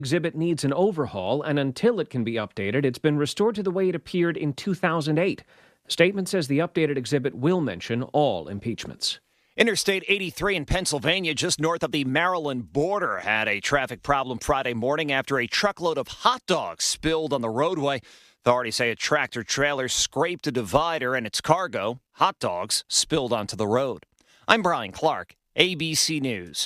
exhibit needs an overhaul, and until it can be updated, it's been restored to the way it appeared in 2008. The statement says the updated exhibit will mention all impeachments. Interstate 83 in Pennsylvania, just north of the Maryland border, had a traffic problem Friday morning after a truckload of hot dogs spilled on the roadway. Authorities say a tractor-trailer scraped a divider and its cargo, hot dogs, spilled onto the road. I'm Brian Clark, ABC News.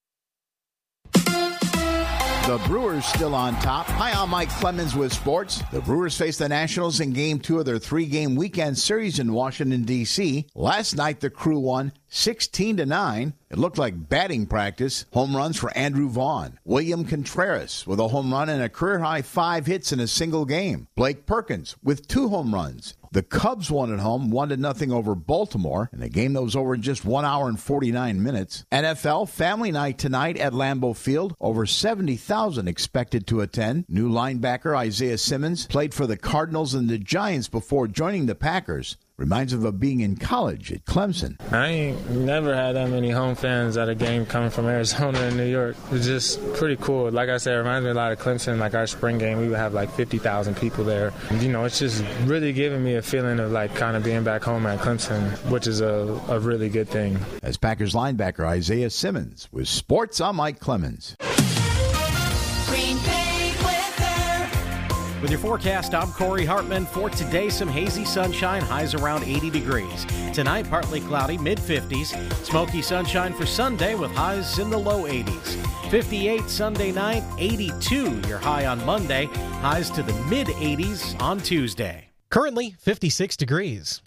The Brewers still on top. Hi, I'm Mike Clemens with sports. The Brewers face the Nationals in Game 2 of their 3-game weekend series in Washington, D.C. Last night, the Crew won 16-9. It looked like batting practice. Home runs for Andrew Vaughn. William Contreras with a home run and a career-high 5 hits in a single game. Blake Perkins with 2 home runs. The Cubs won at home 1-0 over Baltimore in a game that was over in just 1 hour and 49 minutes. NFL Family Night tonight at Lambeau Field. Over 70,000 expected to attend. New linebacker Isaiah Simmons played for the Cardinals and the Giants before joining the Packers. Reminds him of being in college at Clemson. I ain't never had that many home fans at a game coming from Arizona and New York. It's just pretty cool. Like I said, it reminds me a lot of Clemson. Like our spring game, we would have like 50,000 people there. And, it's just really giving me a feeling of like kind of being back home at Clemson, which is a really good thing. As Packers linebacker Isaiah Simmons with Sports, I'm Mike Clemens. Green Bay weather. With your forecast, I'm Corey Hartman. For today, some hazy sunshine, highs around 80 degrees. Tonight, partly cloudy, mid-50s. Smoky sunshine for Sunday with highs in the low 80s. 58 Sunday night, 82 your high on Monday. Highs to the mid-80s on Tuesday. Currently, 56 degrees.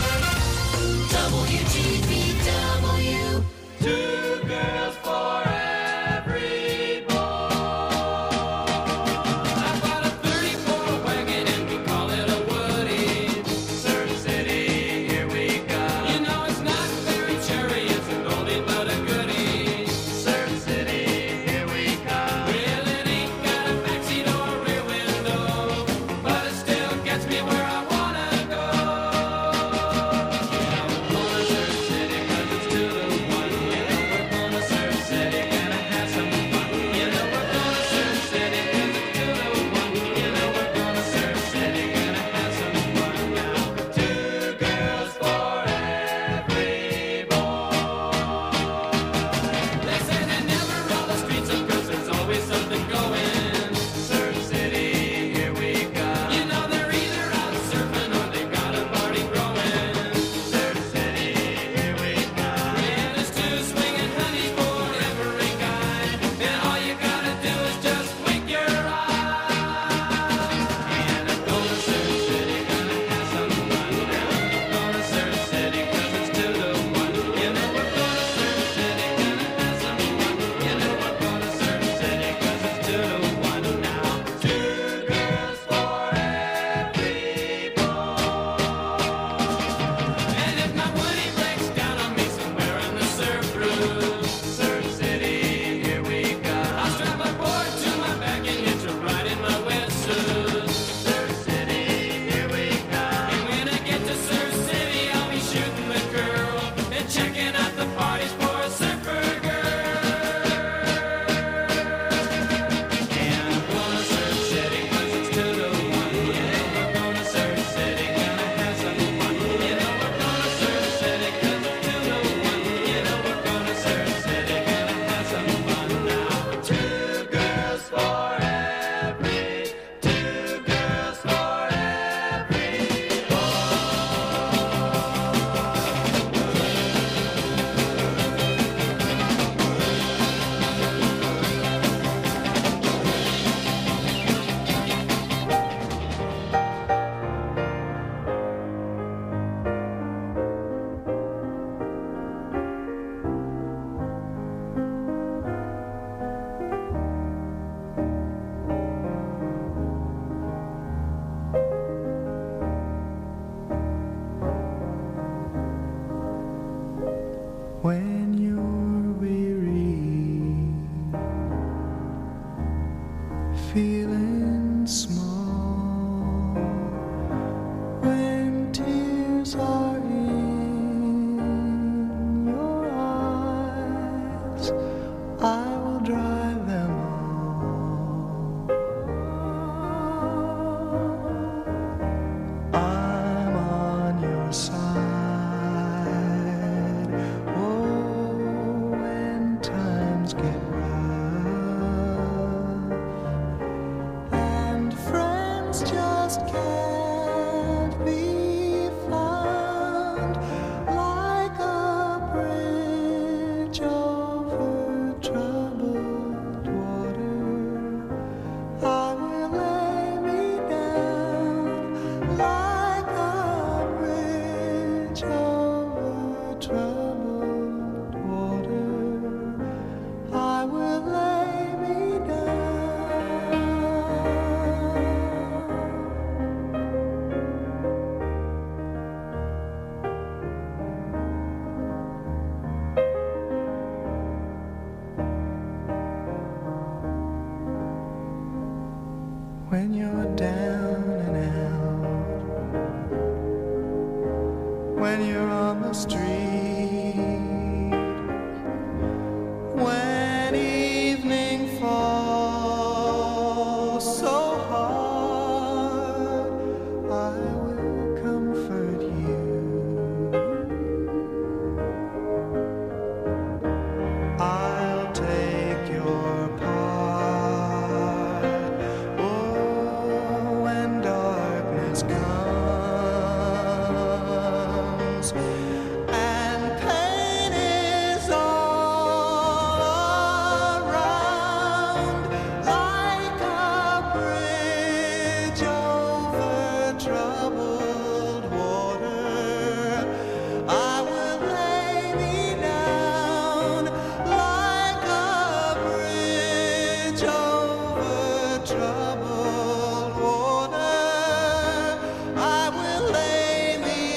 WGBW. Two girls for every boy. I've got a 34 wagon and we call it a Woody. Surf City, here we go. It's not very cherry, it's an oldie but a goodie. Surf City, here we come. Well, it ain't got a backseat or a rear window, but it still gets me where I wanna go. We're going to Surf City 'cause it's 2 to 1. We're going to Surf City, gonna have some fun. We're going to Surf City 'cause it's 2 to 1. We're going to Surf City, gonna have some fun now. 2 girls for every boy. They say they never roll the streets up 'cause there's always something going. Surf City, here we go. They're either out surfing or they got a party growing. Surf City, here we go. Yeah, there's 2 swinging honeys for every guy, and all you gotta do is just wink your eye. And I'm going to Surf City, gonna have some fun now. I'm going to Surf City 'cause it's 2 to 1. We're going to Surf City, gonna have some fun. We're going to Surf City 'cause it's 2 to 1 now. 2 girls for every boy. And if my Woody breaks down on me somewhere in the surf room, Surf City, here we go. I'll strap my board to my back and hitch a ride in my wetsuit. Surf City, here we go. And when I get to Surf City, I'll be shooting the girl and checking out the parties for a surfer girl. And I'm going to Surf City 'cause it's 2 to 1. We're going to Surf City, gonna have some fun. We're going to Surf City 'cause it's 2 to 1. We're going to Surf City, gonna have some fun now. 2 girls for every, 2 girls for every boy. When you're weary, feeling small, when tears are in your eyes, I will dry them all. when you're down and out, when you're on the street, when evening falls so hard, I will comfort you. I'll take your part. Oh, when darkness comes and pain is all around, like a bridge over troubled water, I will lay me down like a bridge over troubled water. I will lay me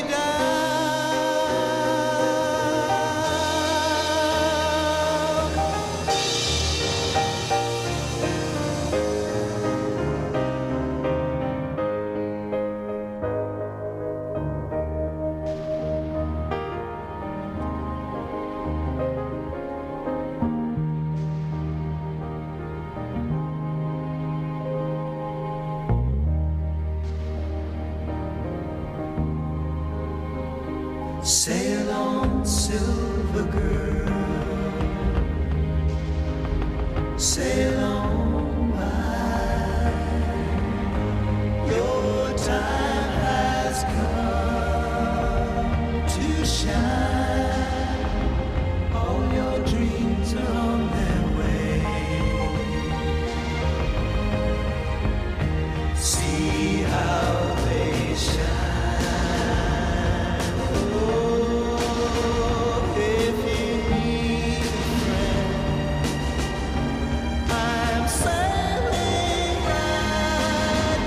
down. Sail on, silver girl. Sail on by. Your time has come to shine. All your dreams are on their way. See how they shine. Oh, if you need a friend, I'm sailing right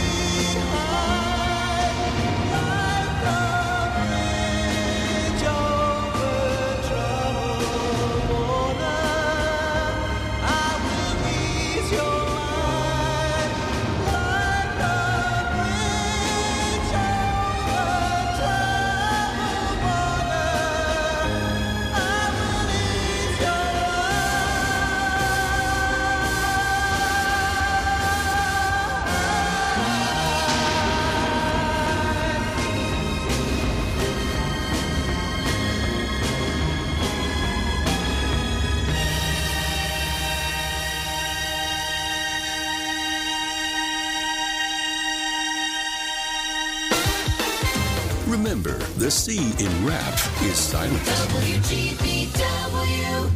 behind, like a bridge over troubled water. I will ease your mind, like a bridge over troubled water. I will ease your Remember, the C in rap is silent. WGBW.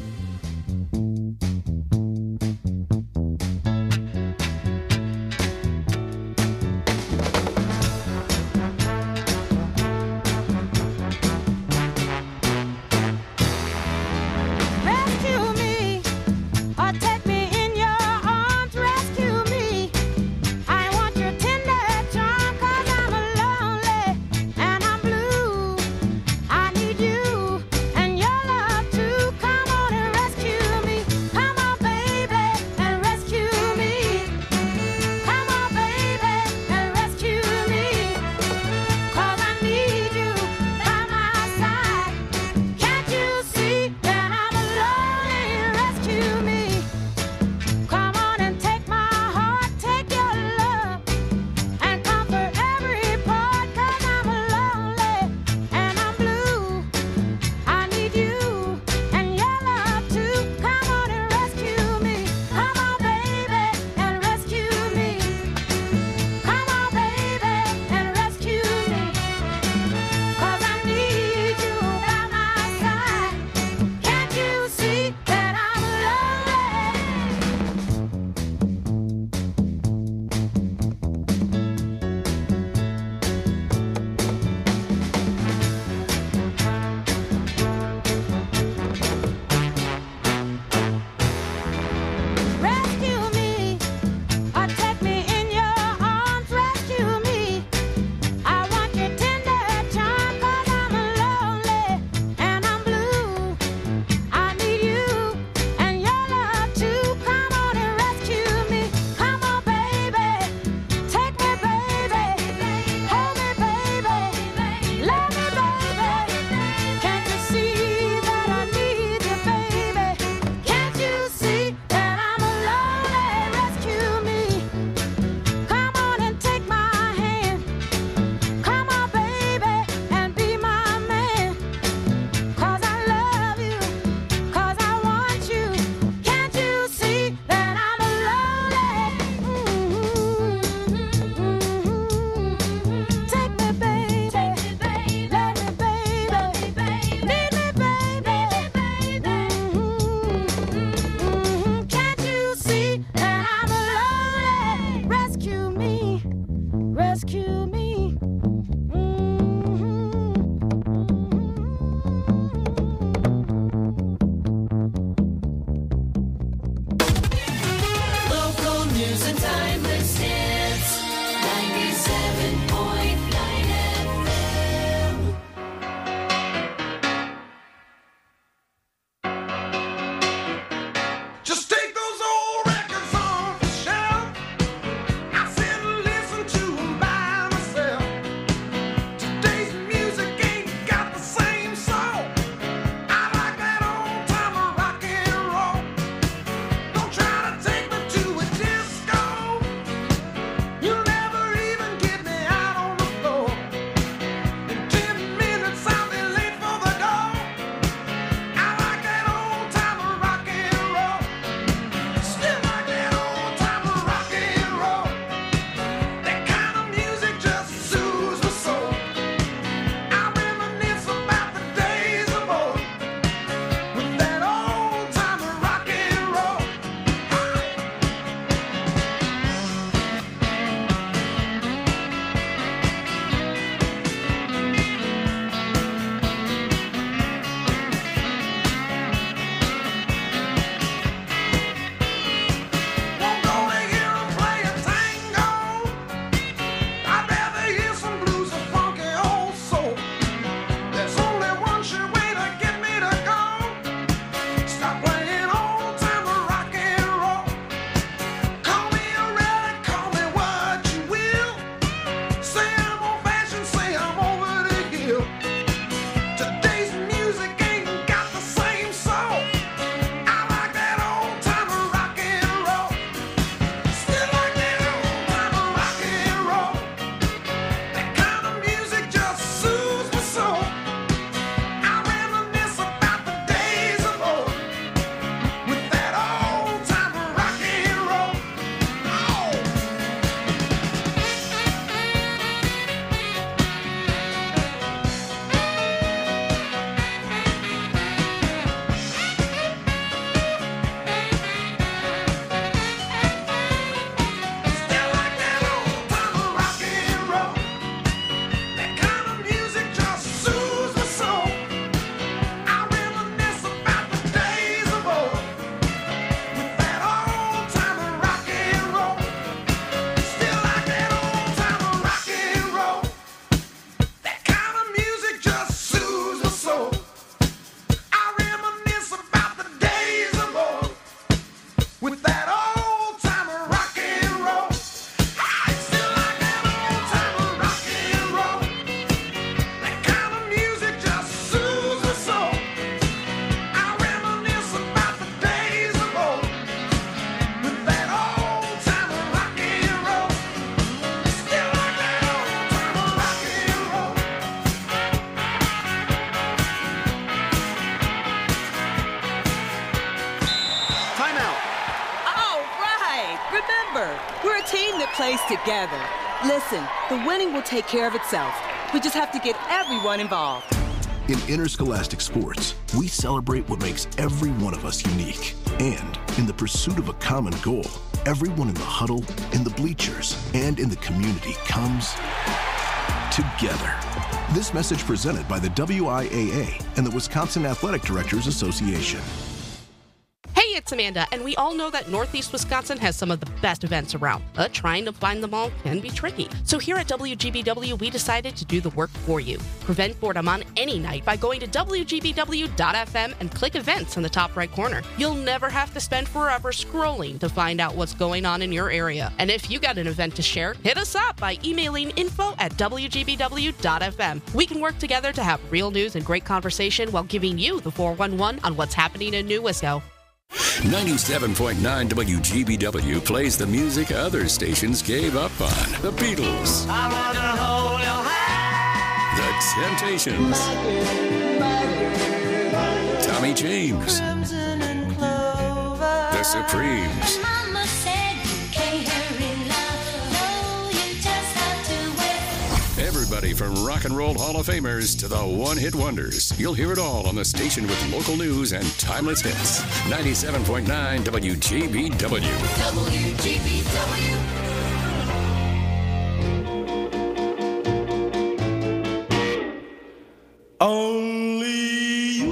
Rescue me, or take me in your arms. Rescue me. I want your tender charm, 'cause I'm lonely and I'm blue. I need you and your love to come on and timeless hits. 97.9 FM. Just take those old records off the shelf. I sit and listen to them by myself. Today's music ain't got the same soul. I like that old time of rock and roll. Don't try to take me to a disco. You'll never even get me out on the floor. In 10 minutes I'll be late for the door. I like that old time of rock and roll. Still like that old time of rock and roll. That kind of music just soothes my soul. I reminisce about the days of old with that old time of rock and roll. Won't go to hear 'em play a tango. I'd rather hear some blues or funky old soul. There's only one sure way to get me to go. Stop playing old time of rock and roll. Call me a relic, call me what you will. Say I'm old fashioned, say I'm over the hill. Today's music ain't got the same soul. I like that old time of rock and roll. Still like that old time of rock and roll. That kind of music just soothes my soul. I reminisce about the days of old with that old time of rock and roll. Oh. Still like that old time of rock and roll. That kind of music just soothes my soul. I reminisce about the days of old with that old time of rock and roll. Still like that old time of rock and roll. That kind of music just soothes my soul. I reminisce about the days of old with that old time of rock and roll. I still like that old time of rock and roll. That kind of music just soothes my soul. I reminisce about the days of old with that old time of rock and roll. Still like that old time of rock and roll. Timeout. All right. Remember, we're a team that plays together. Listen, the winning will take care of itself. We just have to get everyone involved. In interscholastic sports, we celebrate what makes every one of us unique. And in the pursuit of a common goal, everyone in the huddle, in the bleachers, and in the community comes together. This message presented by the WIAA and the Wisconsin Athletic Directors Association. Hey, it's Amanda, and we all know that Northeast Wisconsin has some of the best events around, but trying to find them all can be tricky. So here at WGBW, we decided to do the work for you. Prevent boredom on any night by going to WGBW.FM and click events in the top right corner. You'll never have to spend forever scrolling to find out what's going on in your area. And if you got an event to share, hit us up by emailing info@WGBW.FM. We can work together to have real news and great conversation while giving you the 411 on what's happening in New Wisco. 97.9 WGBW plays the music other stations gave up on. The Beatles, I wanna hold your hand. The Temptations, Tommy James, Crimson and clover. The Supremes, Mama said you can't hurry love. No, you just have to wait. everybody from Rock and Roll Hall of Famers to the one-hit wonders. You'll hear it all on the station with local news and timeless hits. 97.9 WGBW. WGBW. Only you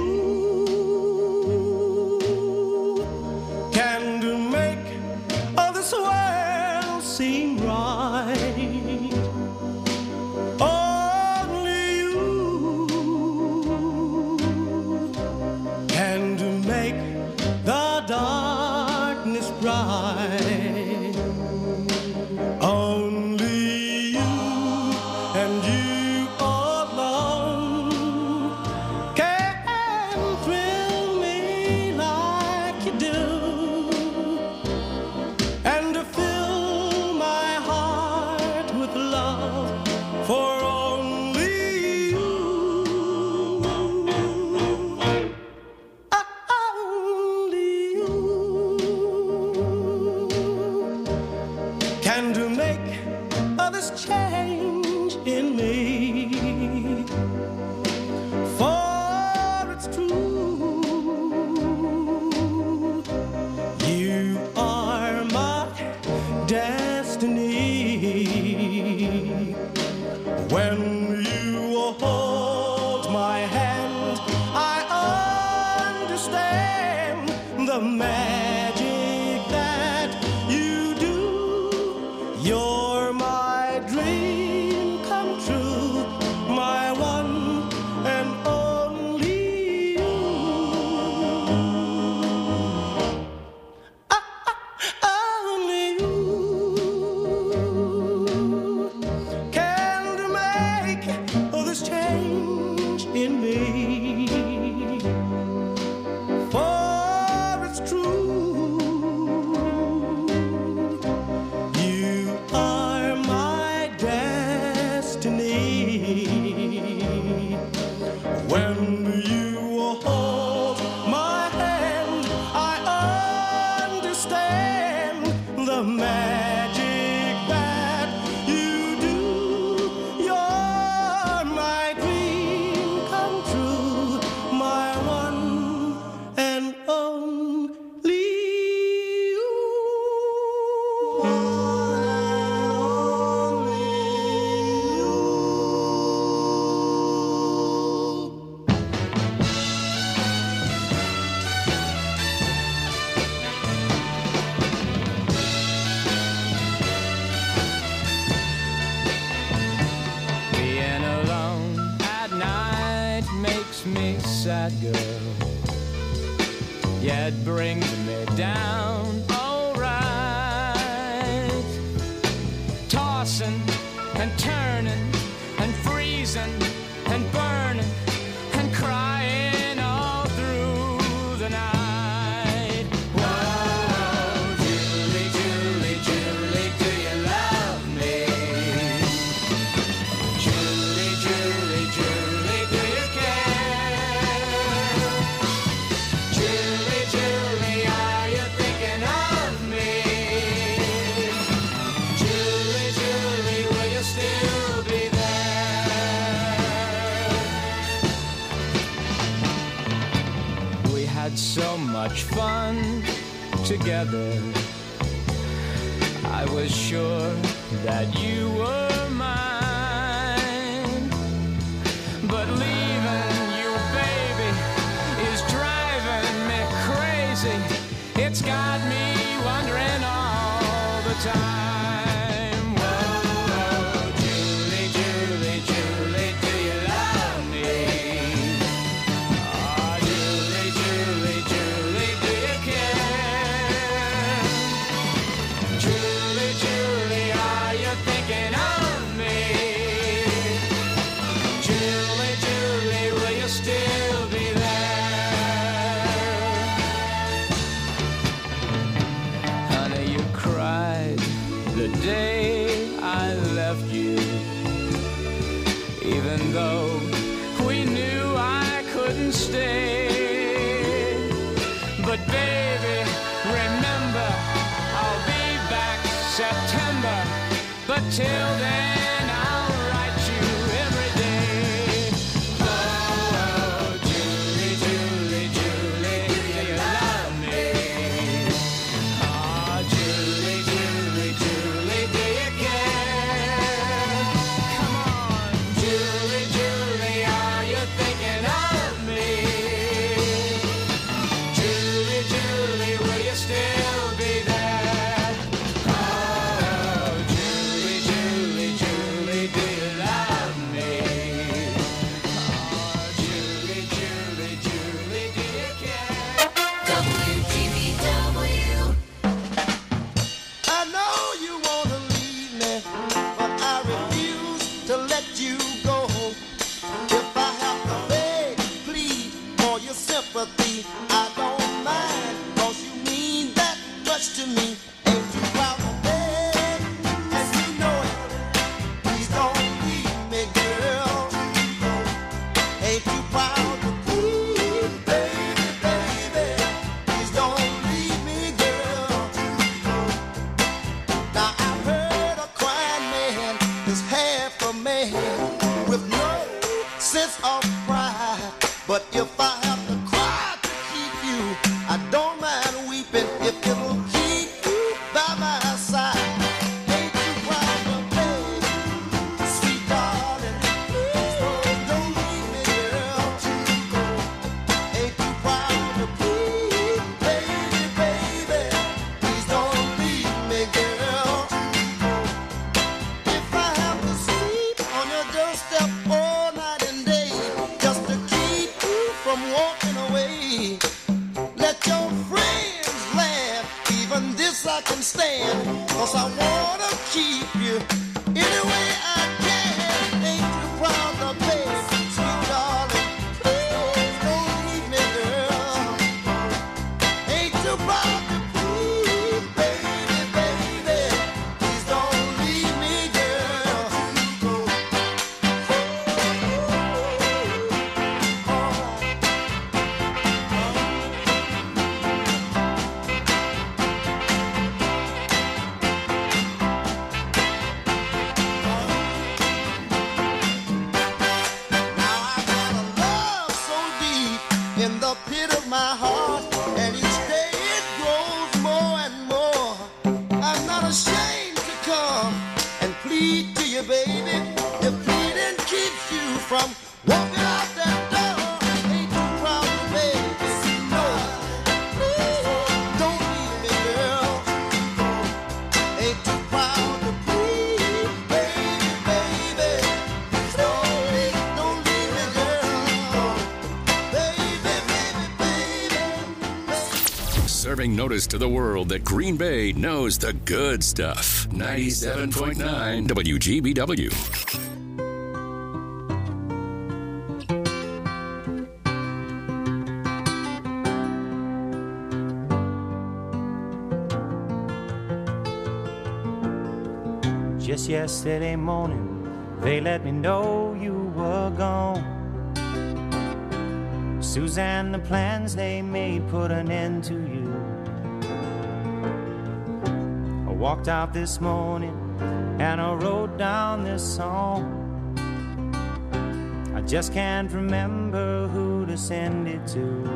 can make all this world seem right. Only you can to make the darkness bright. Only you and you alone can thrill me like you do, and to fill my heart with love for only you. Only you can to make this change in me. For it's true, you are my destiny. When you hold my hand, I understand the magic that you do. You're my dream come true, my one and only you. Only you can make this change in me. For it's true, you are my destiny. When you hold my hand, I understand the magic that you do. You're my dream come true, my one and only you. Being alone at night makes me sad, girl, yet brings me down alright. Tossing and turning and freezing and burning and crying all through the night. Whoa, Julie, Julie, Julie, do you love me? Julie, Julie, Julie, do you care? Julie, Julie, are you thinking of me? Julie, Julie, will you still be there? We had so much fun together. I was sure that you were mine, but leaving you, baby, is driving me crazy. It's got me wondering all the time. Whoa, Julie, Julie, Julie, do you love me? Oh, Julie, Julie, Julie, do you care? Julie, Julie, are you thinking of me? Julie, Julie, will you still be there? Honey, you cried the day I left you, even though we knew I couldn't stay. But baby, remember, I'll be back September. But till then, I'll write you every day. Oh, Julie, Julie, Julie, do you love me? Oh, Julie, Julie, Julie, do you care? Come on, Julie, Julie, are you thinking of me? Julie, Julie, will you still be there? Oh, come and plead to you, baby. Your pleading keeps you from walking out that door. Ain't too proud to baby. No, don't leave me, girl. Ain't too proud to plead, baby, baby. Don't leave me, girl. Baby, baby, baby. Serving notice to the world that Green Bay knows the good stuff. 97.9 WGBW. Just yesterday morning, they let me know you were gone. Suzanne, the plans they made put an end to you. I walked out this morning and I wrote down this song. I just can't remember who to send it to.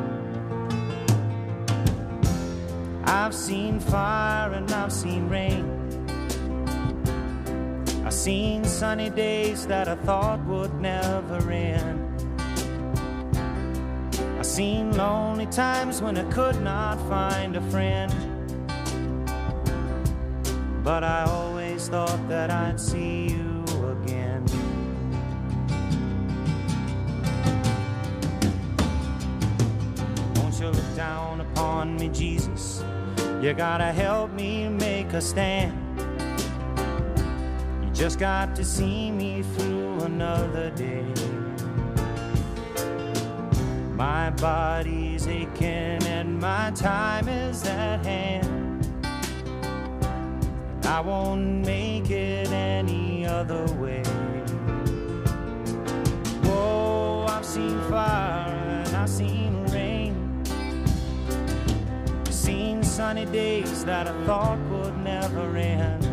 I've seen fire and I've seen rain. I've seen sunny days that I thought would never end. I've seen lonely times when I could not find a friend. But I always thought that I'd see you again. Won't you look down upon me, Jesus? You gotta help me make a stand. You just got to see me through another day. My body's aching and my time is at hand. I won't make it any other way. Whoa, I've seen fire and I've seen rain. Seen sunny days that I thought would never end.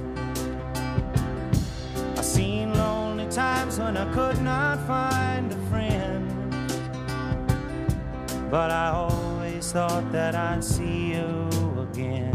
I've seen lonely times when I could not find a friend. But I always thought that I'd see you again.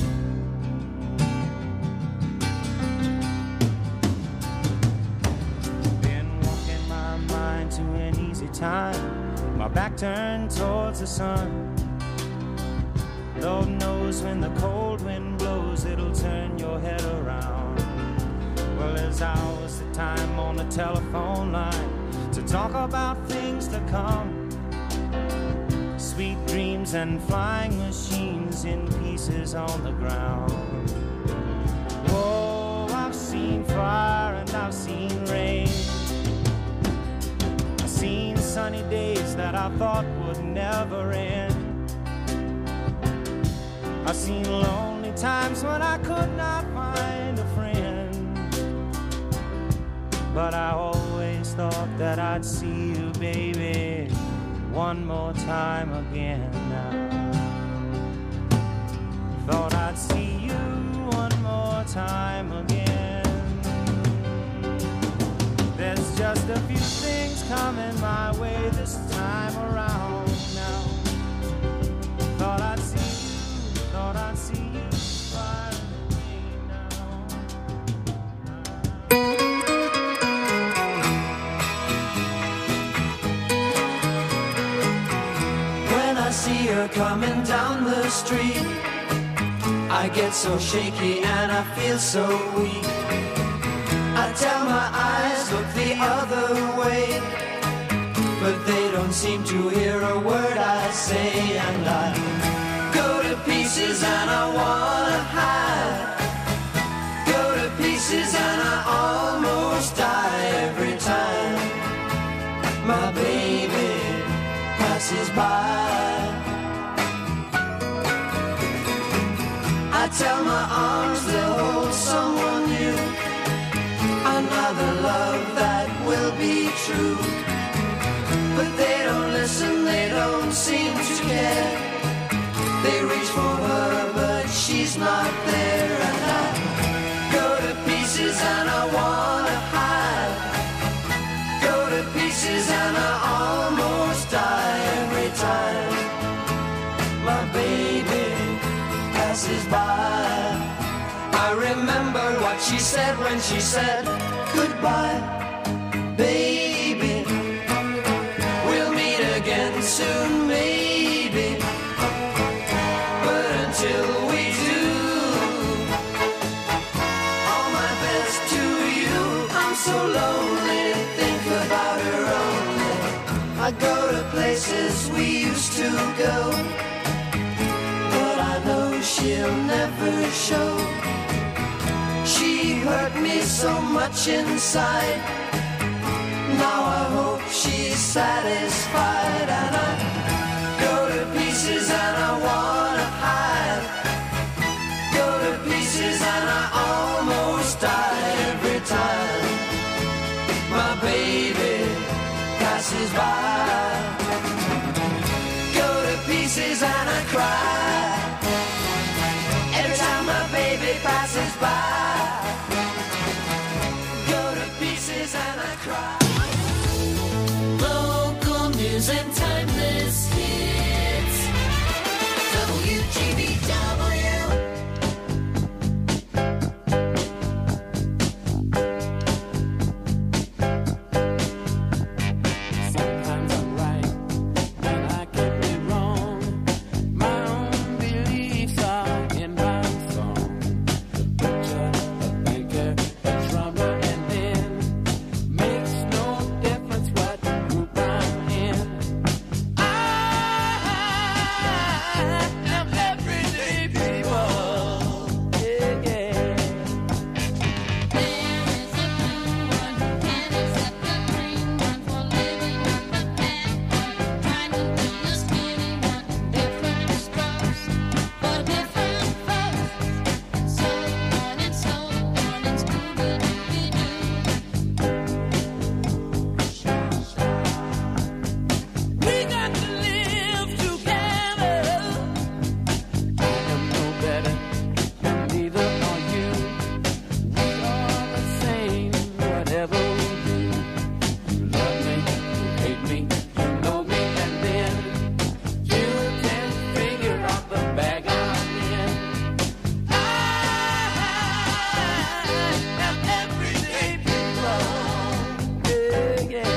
To an easy time, my back turned towards the sun. Lord knows when the cold wind blows, it'll turn your head around. Well, there's hours of time on the telephone line to talk about things to come. Sweet dreams and flying machines in pieces on the ground. Whoa, I've seen fire and I've seen rain. Seen sunny days that I thought would never end. I've seen lonely times when I could not find a friend. But I always thought that I'd see you, baby, one more time again now. Thought I'd see you one more time again. There's just a few things coming my way this time around now. Thought I'd see you far away now. When I see her coming down the street, I get so shaky and I feel so weak. I tell my eyes, look the other way, but they don't seem to hear a word I say. And I go to pieces and I wanna hide. Go to pieces and I almost die every time my baby passes by. I tell my arms they'll hold someone new, another love that will be true. But they don't listen, they don't seem to care. They reach for her, but she's not there. And I go to pieces and I wanna hide. Go to pieces and I almost die every time my baby passes by. I remember heard what she said when she said goodbye, baby. We'll meet again soon, maybe. But until we do, all my best to you. I'm so lonely, think about her only. I go to places we used to go, but I know she'll never show. She hurt me so much inside. Now I hope she's satisfied. And I go to pieces and I wanna hide. Go to pieces and I almost die every time my baby passes by. Go to pieces and I cry every time my baby passes by. Go to pieces and I cry. Local news and timeless hits. WGBW. Sometimes I'm right, and I can be wrong. My own beliefs are in my song. The butcher, the banker, the drummer, and then makes no difference what group I'm in. I am everyday people. Yeah, yeah. We got to live together. I am no better, and neither are you. We are the same, whatever we do. You love me, you hate me, you know me, and then you can figure out the bag I'm in. I am everyday people. Yeah, yeah.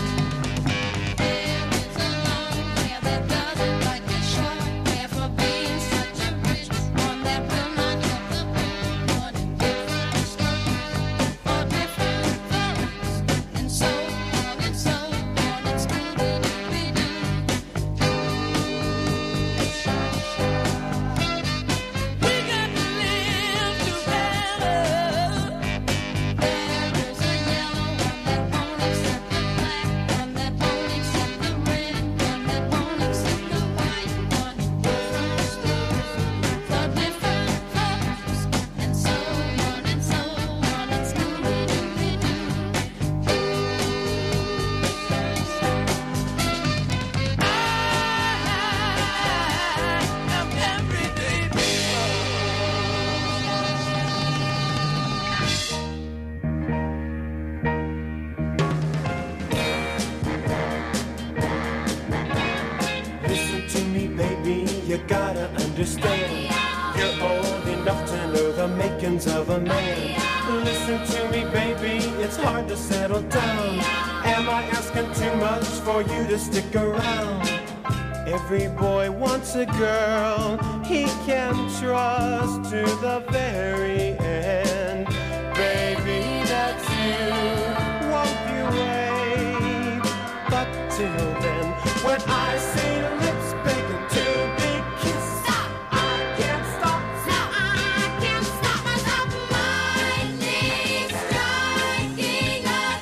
Listen to me, baby, you gotta understand. You're old enough to know the makings of a man. Listen to me, baby, it's hard to settle down. Am I asking too much for you to stick around? Every boy wants a girl he can trust to the very end. Baby, that's you, won't you wait? But till then, when I see your lips begging to be kissed, I can't stop. No, I can't stop myself. Lightning striking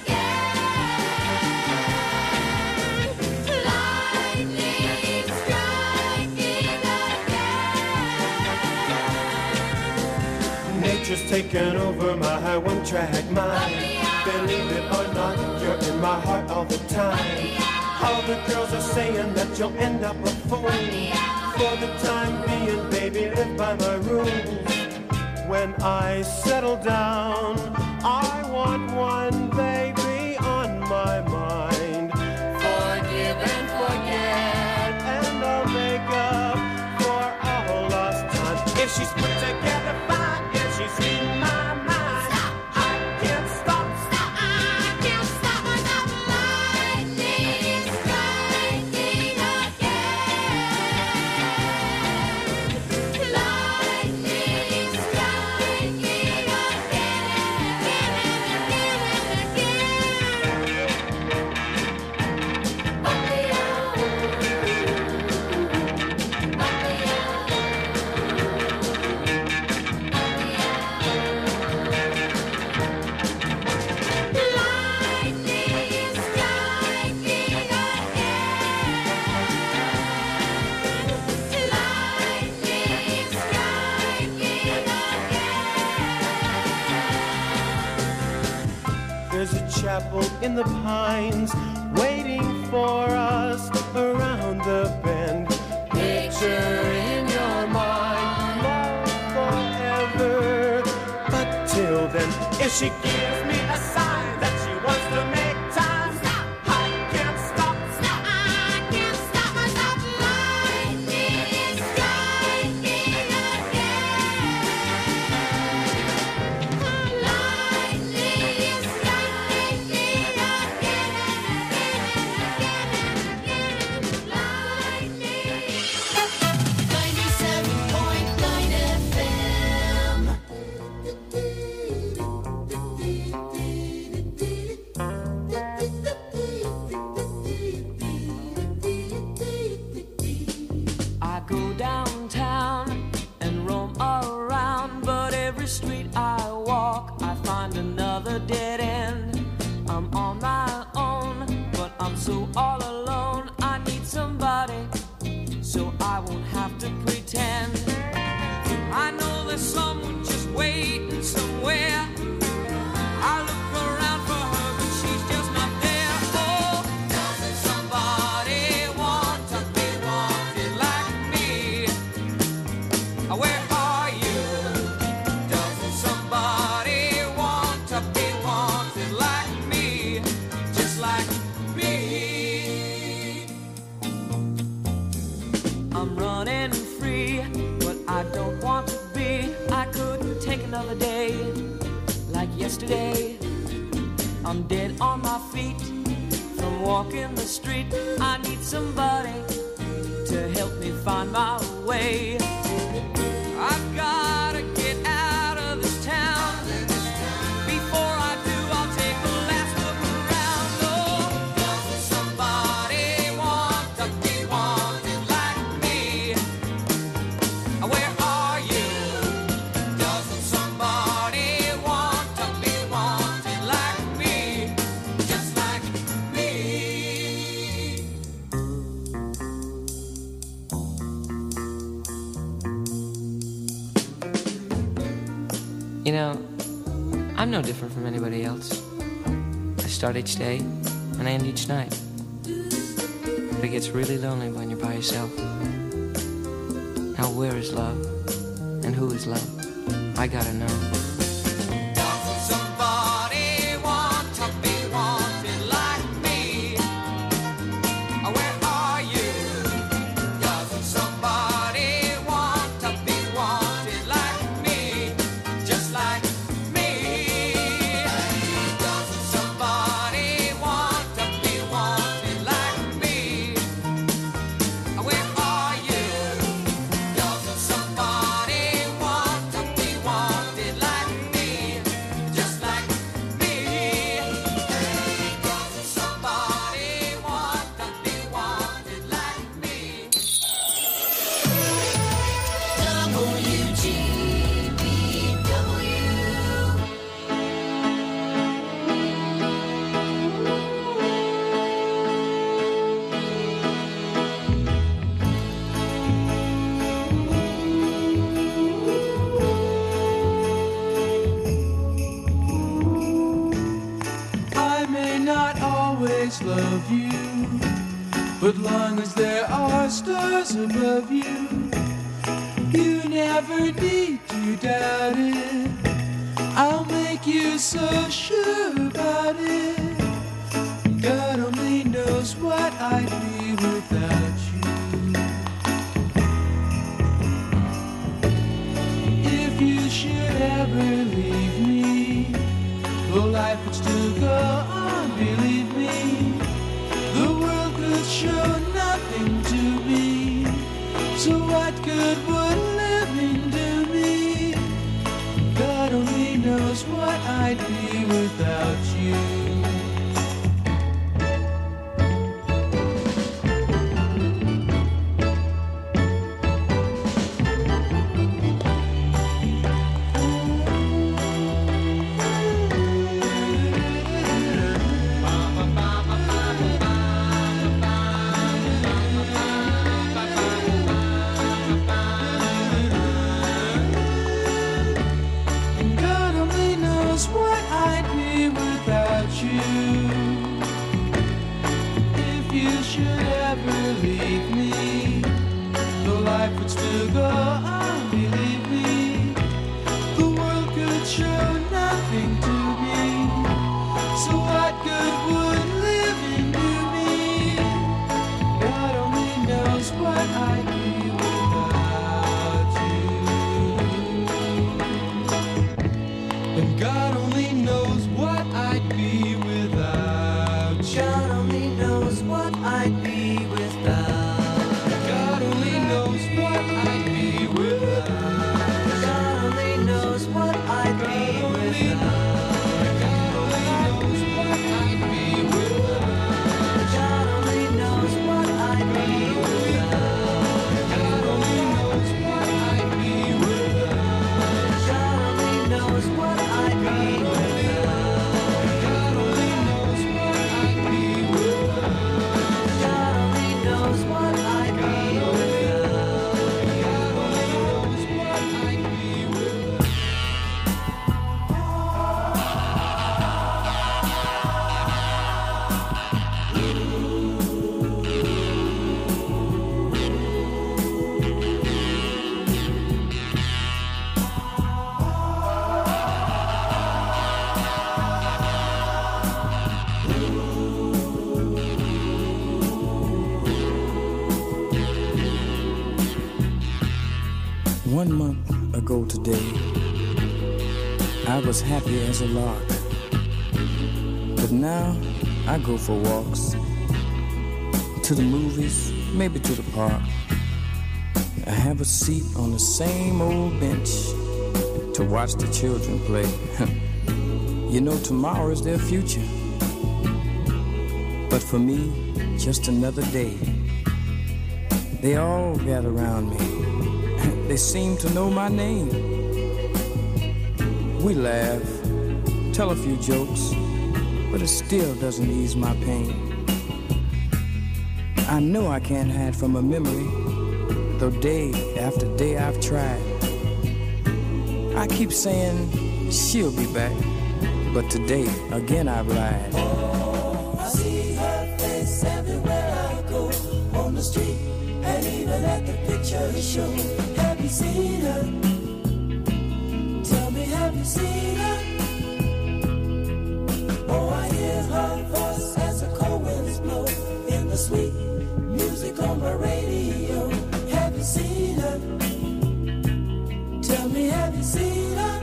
again. Lightning striking again. Nature's taken over my one-track mind. Believe it or not, you're in my heart all the time. All the girls are saying that you'll end up a fool. For the time being, baby, live by my rules. When I settle down, I want one baby on my mind. Forgive and forget, and I'll make up for all lost time. If she's put together fine, if she's in my mind. There's a chapel in the pines waiting for us around the bend. Picture in your mind, love forever. But till then, if she gives me a sign that she wants to make time, stop. I can't stop. Stop. I can't stop myself. Lightning is striking again. Lightning is striking again and again and again and again. Lightning. 97.9 FM. I go downtown and roam around, but every street I walk, I find another dead end. I'm on my own, but I'm so all alone. I need somebody, so I won't have to pretend. I know there's someone just waiting somewhere. I look around for her, but she's just not there. Oh, doesn't somebody want to be wanted like me? Where are you? Doesn't somebody want to be wanted like me? Just like me. I'm running free, but I don't want to be. I couldn't take another day like yesterday. I'm dead on my feet from walking the street. I need somebody to help me find my way. I've gotta get out of this town. Before I do, I'll take a last look around. Oh, doesn't somebody want to be wanted like me? Where are you? Doesn't somebody want to be wanted like me? Just like me. You know, I'm no different from anybody else. I start each day and I end each night. But it gets really lonely when you're by yourself. Now where is love? And who is love? I gotta know. Doesn't somebody want to be wanted like me? Where are you? Doesn't somebody want to be wanted like me? Just like me. Doesn't somebody want to be wanted like me? Where are you? Doesn't somebody want to be wanted like me? Just like me. Doesn't somebody want to be wanted like me? WGBW. I may not always love you, but long as there are stars above you, you never need to doubt it. I'll make you so sure about it. God only knows what I'd be without you. If you should ever leave me, though life would still go on, believe me, the world could show nothing to me. So what good would living do me? God only knows what I'd be without you. God only knows what I'd be without you. 1 month ago today, I was happy as a lark. But now I go for walks, to the movies, maybe to the park. I have a seat on the same old bench to watch the children play. You know, tomorrow is their future. But for me, just another day. They all gather around me. They seem to know my name. We laugh, tell a few jokes, but it still doesn't ease my pain. I know I can't hide from a memory, though day after day I've tried. I keep saying she'll be back, but today again I've lied. Oh, I see her face everywhere I go, on the street and even at the picture show. Have you seen her? Tell me, have you seen her? Oh, I hear her voice as the cold winds blow in the sweet music on my radio. Have you seen her? Tell me, have you seen her?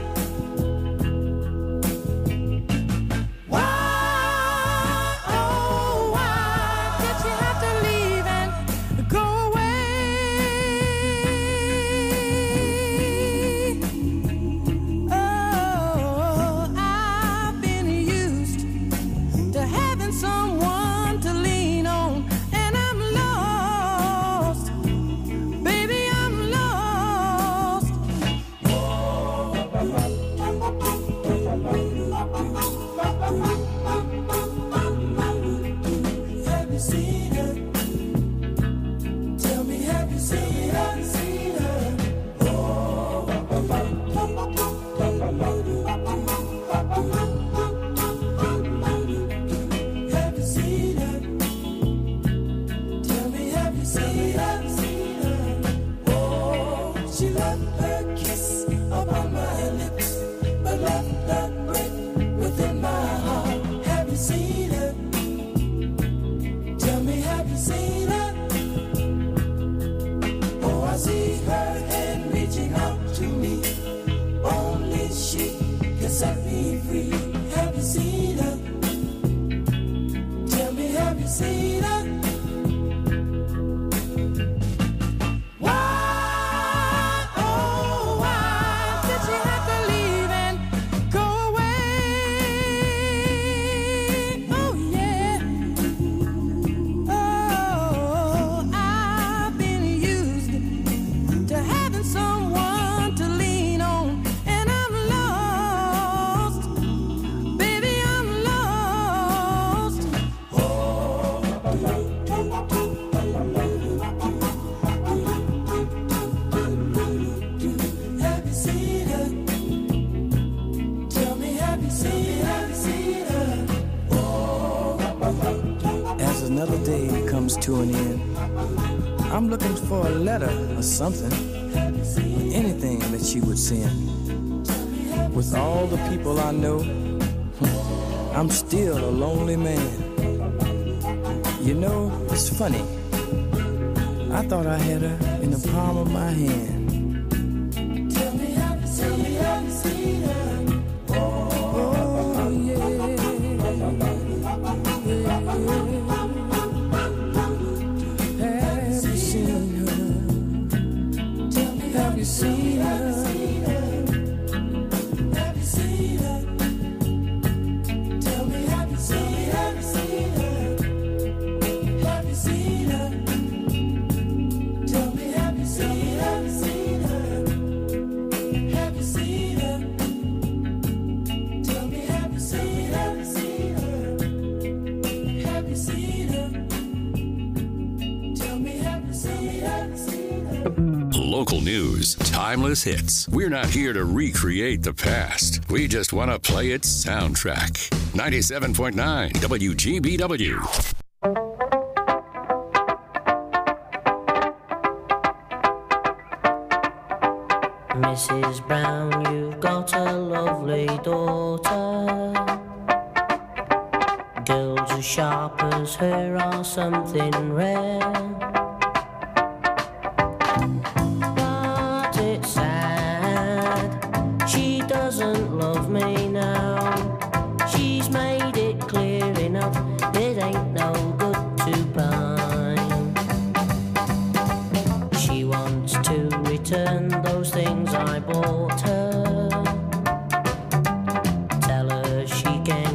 To an end. I'm looking for a letter or something, anything that she would send. With all the people I know, I'm still a lonely man. You know, it's funny. I thought I had her in the palm of my hand. Tell me, have you seen her? Oh, yeah. Have you seen her? Have you seen her? Tell me, have you seen her? Have you seen her? Tell me, have you seen her? Have you seen her? Tell me, have you seen her? Have you seen her? Tell me, have you seen her? Local news, timeless hits. We're not here to recreate the past. We just want to play its soundtrack. 97.9 WGBW. Mrs. Brown, you've got a lovely daughter. Girls as sharp as her are something rare. But it's sad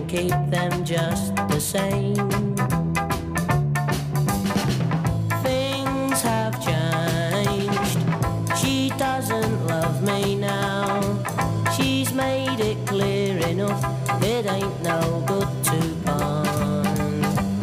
keep them just the same. Things have changed. She doesn't love me now. She's made it clear enough. It ain't no good to bond.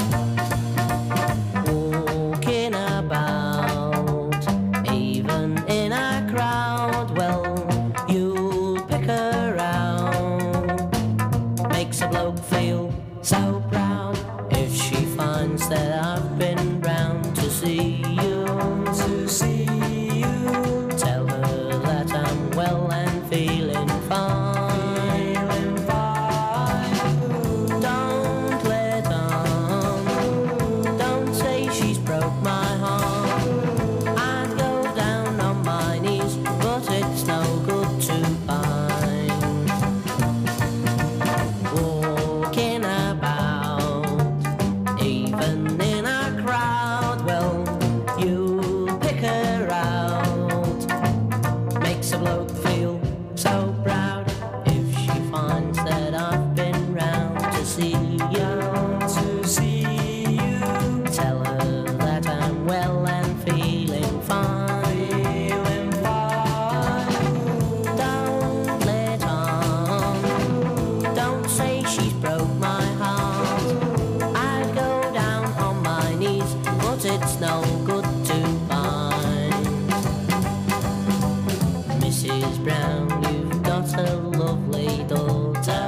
Walking about, even in a crowd, well, you'll pick her out. Makes a bloke feel so proud if she finds that I've been round to see you. To see you. Tell her that I'm well and feeling fine. Don't let on. Don't say she's broke my heart. I'd go down on my knees, but it's no good to pine. Walking about, even in a crowd, well, you pick her out. Makes a bloke feel so proud if she finds that I've been round to see you. To see you. Tell her that I'm well and feeling fine. Feeling fine. Don't let on. Don't say she's broke my heart. I'd go down on my knees, but it's no good to find. Mrs. Brown, you've got a lovely daughter.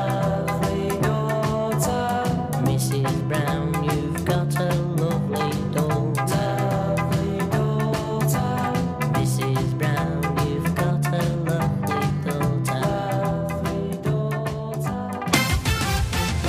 Mrs. Brown, you've got a lovely daughter. Mrs. Brown, you've got a lovely daughter.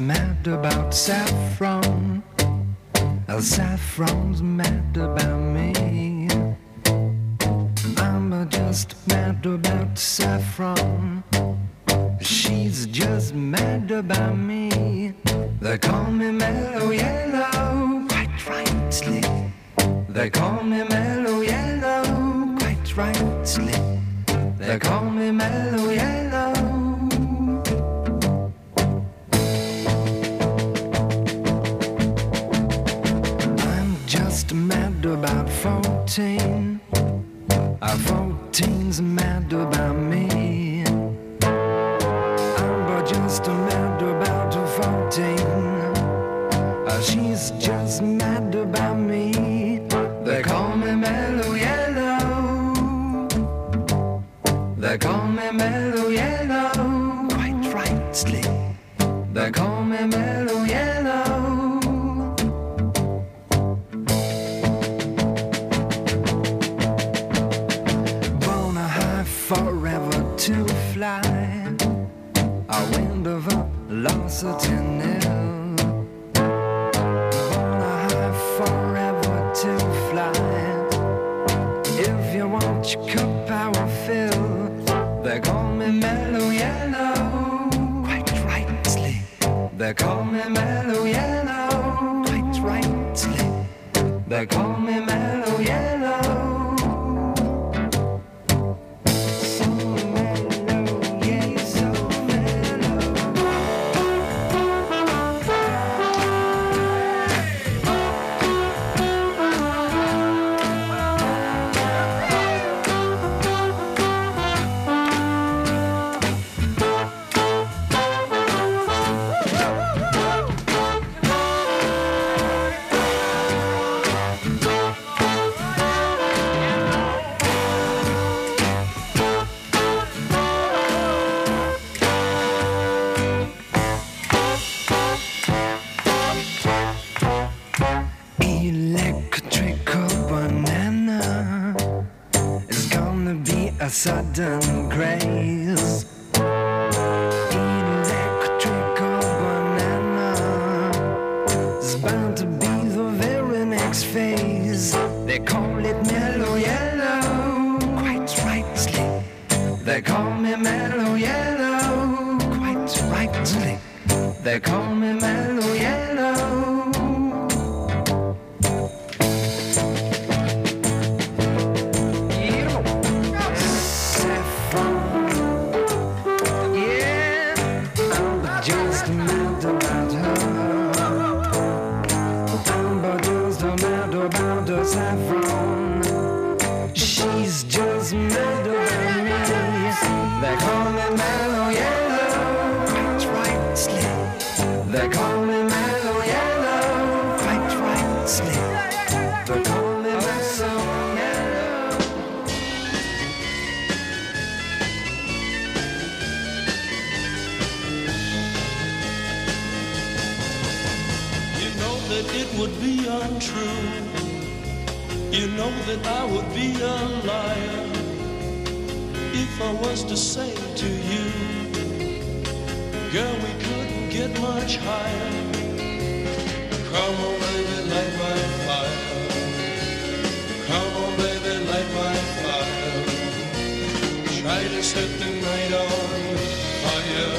mad about saffron. Saffron's mad about me. I'm just mad about saffron. She's just mad about me. They call me Mellow Yellow, quite rightly. They call me Mellow Yellow, quite rightly. They call me Mellow Yellow. I'm just mad about 14. 14's mad about me. I'm just mad about 14. She's just mad about me. They call me Mellow Yellow. They call me Mellow Yellow, quite rightly. They call me Mellow Yellow. Wanna high forever to fly. A wind of velocity nil. Forever to fly. If you want your cup, I will fill. They call me Mellow Yellow, quite rightly. They call me Mellow Yellow, quite rightly. They call me Mellow Yellow. So mellow, yeah, so electrical banana is gonna be a sudden craze. Electrical banana is bound to be the very next phase. They call it Mellow Yellow, quite rightly. They call me Mellow Yellow, quite rightly. They call me Mellow Yellow. Saffron, she's just mad about me. They call me Mellow Yellow, quite rightly. They call me Mellow Yellow, quite rightly. They call me Mellow Yellow. You know that it would be untrue. You know that I would be a liar if I was to say to you, girl, we couldn't get much higher. Come on, baby, light my fire. Come on, baby, light my fire. Try to set the night on fire.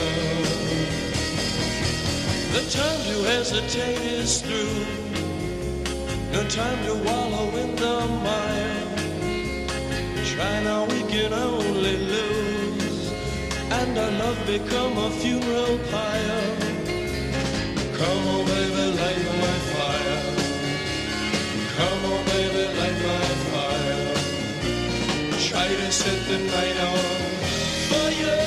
The time to hesitate is through. No time to wallow in the mire. Try now, we can only lose, and our love become a funeral pyre. Come on, baby, light my fire. Come on, baby, light my fire. Try to set the night on fire.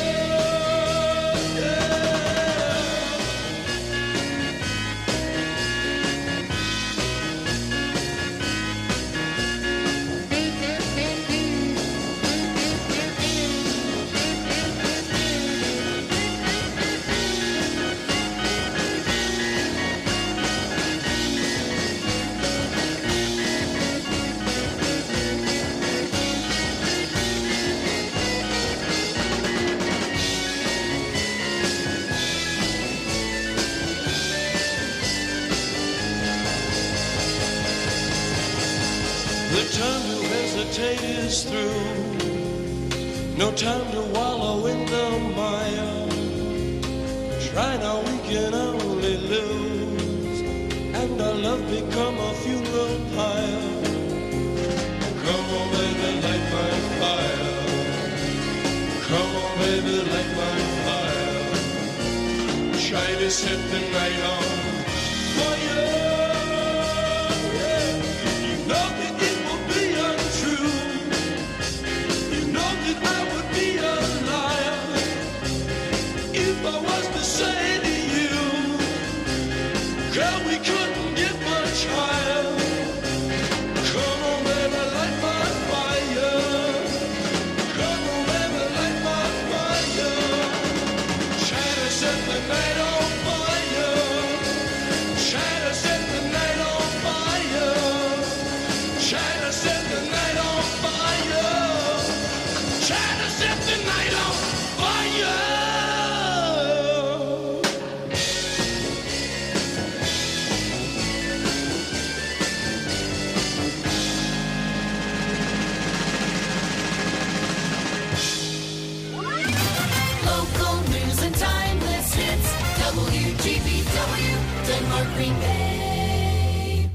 The time to hesitate is through. No time to wallow in the mire. Try now, we can only lose. And our love become a funeral pyre. Come on, baby, light my fire. Come on, baby, light my fire. Try to set the night on fire. Yeah. You know that it will be untrue. You know that I would be a liar if I was to say to you, girl, we couldn't get much higher. Come on, baby, light my fire. Come on, baby, light my fire. Try to set the night on fire. Try to set the night on fire. Try to set the night on fire. Try to set the night on fire. Local news and timeless hits. WGBW, Denmark, Green Bay.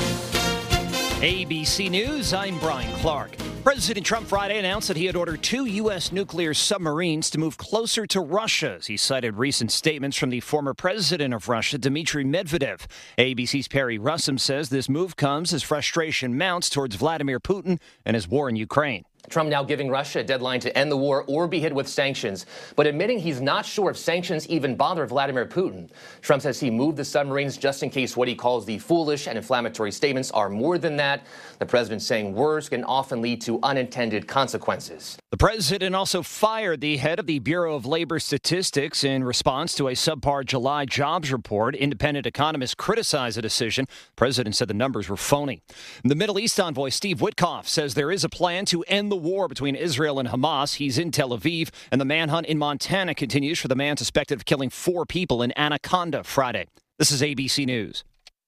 ABC News, I'm Brian Clark. President Trump Friday announced that he had ordered 2 U.S. nuclear submarines to move closer to Russia, as he cited recent statements from the former president of Russia, Dmitry Medvedev. ABC's Perry Russum says this move comes as frustration mounts towards Vladimir Putin and his war in Ukraine. Trump now giving Russia a deadline to end the war or be hit with sanctions, but admitting he's not sure if sanctions even bother Vladimir Putin. Trump says he moved the submarines just in case what he calls the foolish and inflammatory statements are more than that. The president saying words can often lead to unintended consequences. The president also fired the head of the Bureau of Labor Statistics in response to a subpar July jobs report. Independent economists criticized the decision. The president said the numbers were phony. The Middle East envoy Steve Witkoff says there is a plan to end the war between Israel and Hamas. He's in Tel Aviv, and the manhunt in Montana continues for the man suspected of killing 4 people in Anaconda Friday. This is ABC News.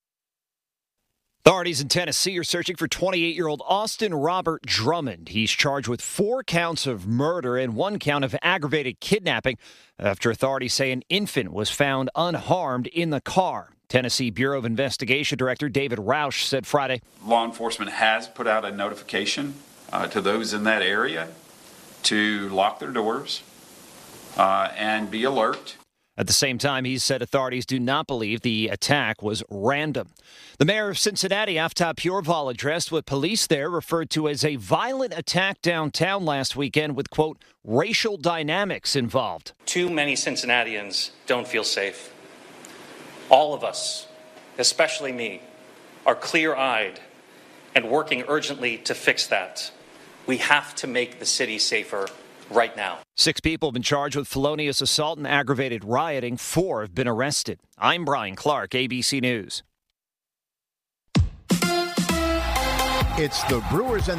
Authorities in Tennessee are searching for 28-year-old Austin Robert Drummond. He's charged with 4 counts of murder and 1 count of aggravated kidnapping after authorities say an infant was found unharmed in the car. Tennessee Bureau of Investigation Director David Roush said Friday, law enforcement has put out a notification to those in that area to lock their doors and be alert. At the same time, he said authorities do not believe the attack was random. The mayor of Cincinnati, Aftab Pureval, addressed what police there referred to as a violent attack downtown last weekend with, quote, racial dynamics involved. Too many Cincinnatians don't feel safe. All of us, especially me, are clear-eyed and working urgently to fix that. We have to make the city safer right now. 6 people have been charged with felonious assault and aggravated rioting. 4 have been arrested. I'm Brian Clark, ABC News. It's the Brewers and